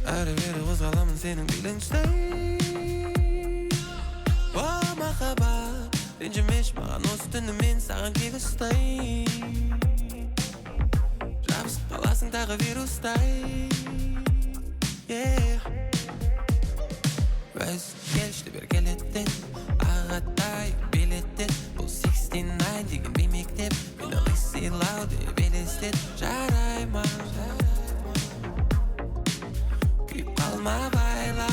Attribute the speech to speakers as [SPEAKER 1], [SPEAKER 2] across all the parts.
[SPEAKER 1] Әрі бері қозғаламын сенің биліңштей. О, махаббат, ренжімеші маған осы түні мен саған кегістай. Жабысып қаласың тағы вирустай. Өз келшті бер келеттен ағатай билеттен. Бұл 69 деген беймектеп мені лысилау деп елестет. Жарай ма, күйіп қалма байла.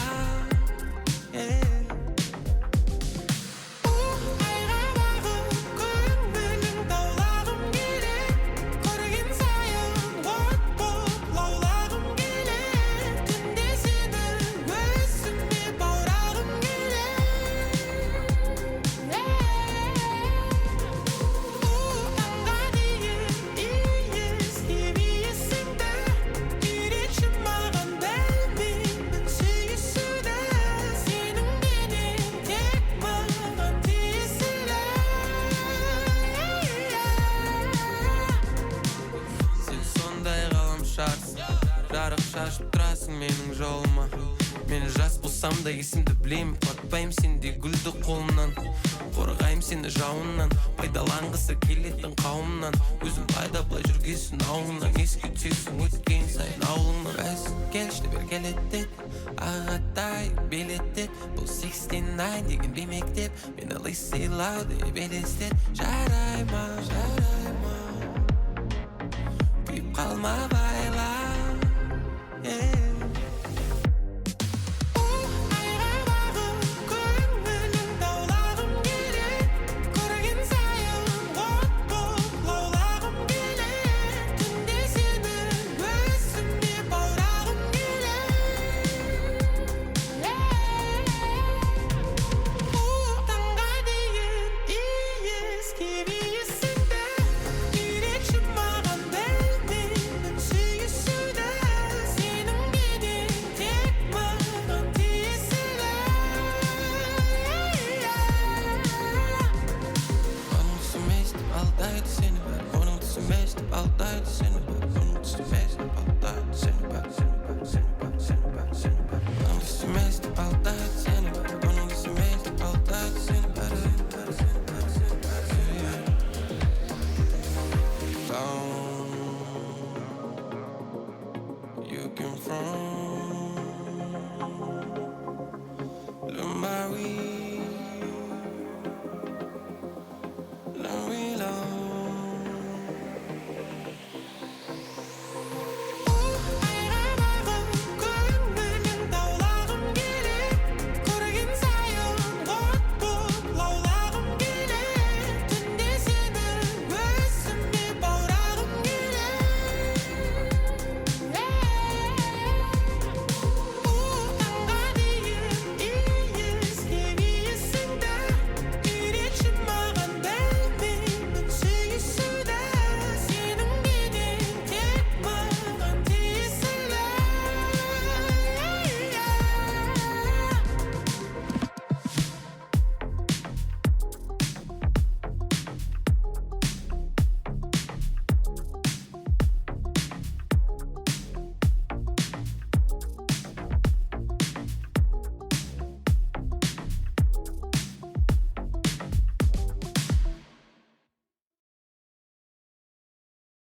[SPEAKER 1] Жарық шашып тұрасың менің жолыма. Мен жас болсам да есімді білем. Құлатпайым сендей гүлді қолымнан. Қорғайым сені жауыннан. Пайдаланғысы келетін қауымнан. Өзім пайда былай жүргесін ауылынан. Еске түсесің өткен сайын ауылыңнан. Өз келшті бер келеттет ағатай билеттет. Бұл 69 деген беймектеп мені лысилау деп елестет. Жарай ма, күйіп қалма байла. You can from